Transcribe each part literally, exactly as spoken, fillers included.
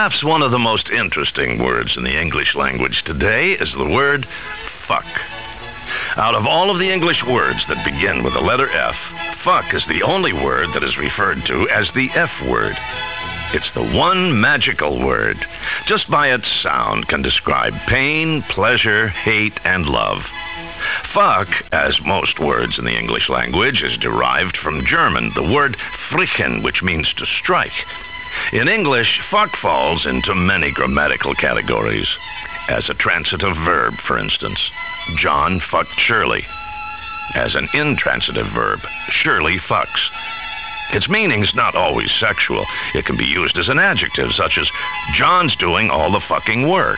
Perhaps one of the most interesting words in the English language today is the word fuck. Out of all of the English words that begin with the letter F, fuck is the only word that is referred to as the F word. It's the one magical word. Just by its sound can describe pain, pleasure, hate, and love. Fuck, as most words in the English language, is derived from German, the word frichen, which means to strike. In English, fuck falls into many grammatical categories. As a transitive verb, for instance, John fucked Shirley. As an intransitive verb, Shirley fucks. Its meaning's not always sexual. It can be used as an adjective, such as, John's doing all the fucking work.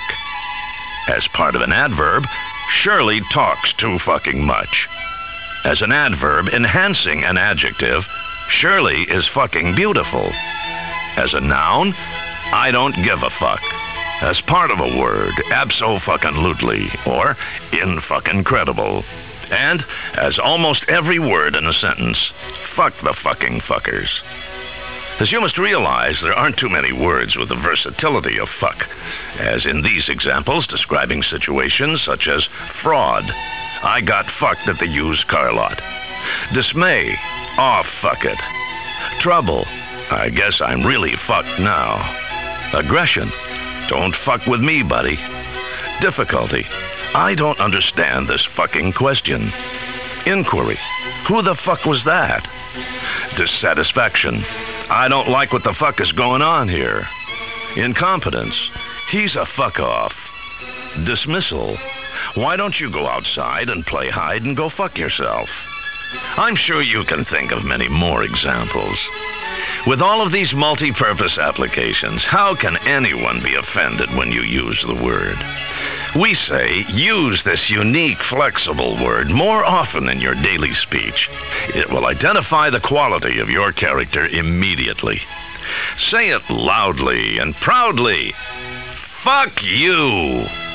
As part of an adverb, Shirley talks too fucking much. As an adverb enhancing an adjective, Shirley is fucking beautiful. As a noun, I don't give a fuck. As part of a word, abso-fucking-lutely, or in-fucking-credible. And, as almost every word in a sentence, fuck the fucking fuckers. As you must realize, there aren't too many words with the versatility of fuck, as in these examples describing situations such as fraud, I got fucked at the used car lot. Dismay, aw, fuck it. Trouble, I guess I'm really fucked now. Aggression, don't fuck with me, buddy. Difficulty, I don't understand this fucking question. Inquiry, who the fuck was that? Dissatisfaction, I don't like what the fuck is going on here. Incompetence, he's a fuck off. Dismissal, why don't you go outside and play hide and go fuck yourself? I'm sure you can think of many more examples. With all of these multi-purpose applications, how can anyone be offended when you use the word? We say, use this unique, flexible word more often in your daily speech. It will identify the quality of your character immediately. Say it loudly and proudly. Fuck you!